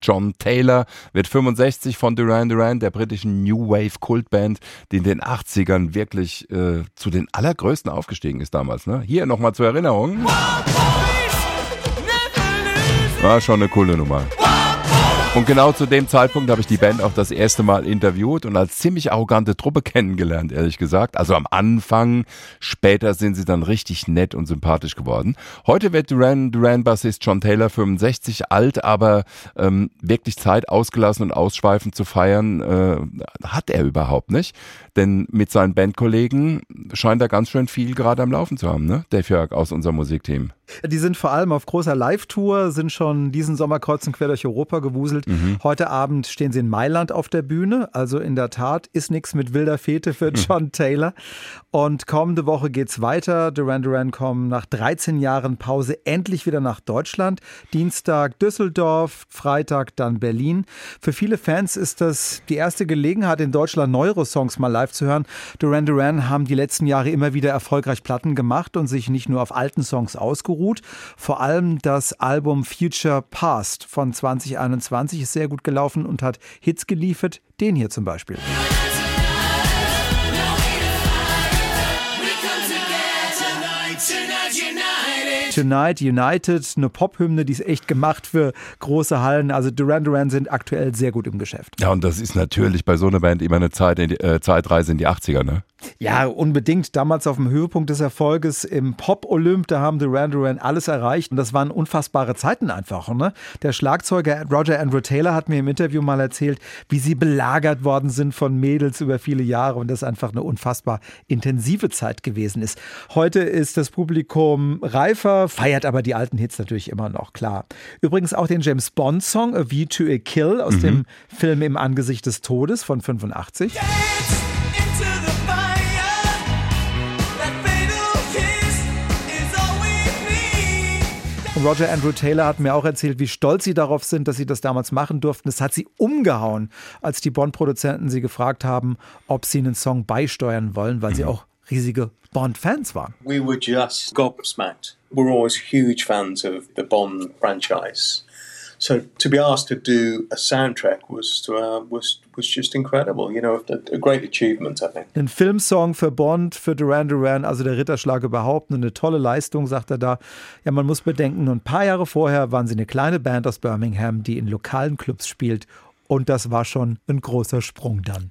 John Taylor wird 65 von Duran Duran, der britischen New Wave Kultband, die in den 80ern wirklich zu den allergrößten aufgestiegen ist damals. Ne? Hier nochmal zur Erinnerung. War schon eine coole Nummer. Und genau zu dem Zeitpunkt habe ich die Band auch das erste Mal interviewt und als ziemlich arrogante Truppe kennengelernt, ehrlich gesagt. Also am Anfang, später sind sie dann richtig nett und sympathisch geworden. Heute wird Duran-Bassist John Taylor 65, alt, aber wirklich Zeit ausgelassen und ausschweifend zu feiern hat er überhaupt nicht. Denn mit seinen Bandkollegen scheint er ganz schön viel gerade am Laufen zu haben, ne? Dave Jörg aus unserem Musikteam. Die sind vor allem auf großer Live-Tour, sind schon diesen Sommer kreuz und quer durch Europa gewuselt. Heute Abend stehen sie in Mailand auf der Bühne. Also in der Tat ist nichts mit wilder Fete für John Taylor. Und kommende Woche geht's weiter. Duran Duran kommen nach 13 Jahren Pause endlich wieder nach Deutschland. Dienstag Düsseldorf, Freitag dann Berlin. Für viele Fans ist das die erste Gelegenheit, in Deutschland neuere Songs mal live zu hören. Duran Duran haben die letzten Jahre immer wieder erfolgreich Platten gemacht und sich nicht nur auf alten Songs ausgeruht. Vor allem das Album Future Past von 2021 ist sehr gut gelaufen und hat Hits geliefert. Den hier zum Beispiel. Tonight United, eine Pophymne, die ist echt gemacht für große Hallen. Also Duran Duran sind aktuell sehr gut im Geschäft. Ja, und das ist natürlich bei so einer Band immer eine Zeitreise in die 80er, ne? Ja, unbedingt. Damals auf dem Höhepunkt des Erfolges im Pop-Olymp, da haben Duran Duran alles erreicht. Und das waren unfassbare Zeiten einfach. Ne? Der Schlagzeuger Roger Andrew Taylor hat mir im Interview mal erzählt, wie sie belagert worden sind von Mädels über viele Jahre und das einfach eine unfassbar intensive Zeit gewesen ist. Heute ist das Publikum reifer, feiert aber die alten Hits natürlich immer noch, klar. Übrigens auch den James Bond-Song A View to a Kill aus dem Film Im Angesicht des Todes von 85. Roger Andrew Taylor hat mir auch erzählt, wie stolz sie darauf sind, dass sie das damals machen durften. Das hat sie umgehauen, als die Bond-Produzenten sie gefragt haben, ob sie einen Song beisteuern wollen, weil sie auch riesige Bond-Fans waren. We were just gobsmacked. We're always huge fans of the Bond franchise. So to be asked to do a soundtrack was just incredible. You know, a great achievement, I think. Ein Filmsong für Bond, für Duran Duran, also der Ritterschlag überhaupt, eine tolle Leistung, sagt er da. Ja, man muss bedenken, ein paar Jahre vorher waren sie eine kleine Band aus Birmingham, die in lokalen Clubs spielt. Und das war schon ein großer Sprung dann.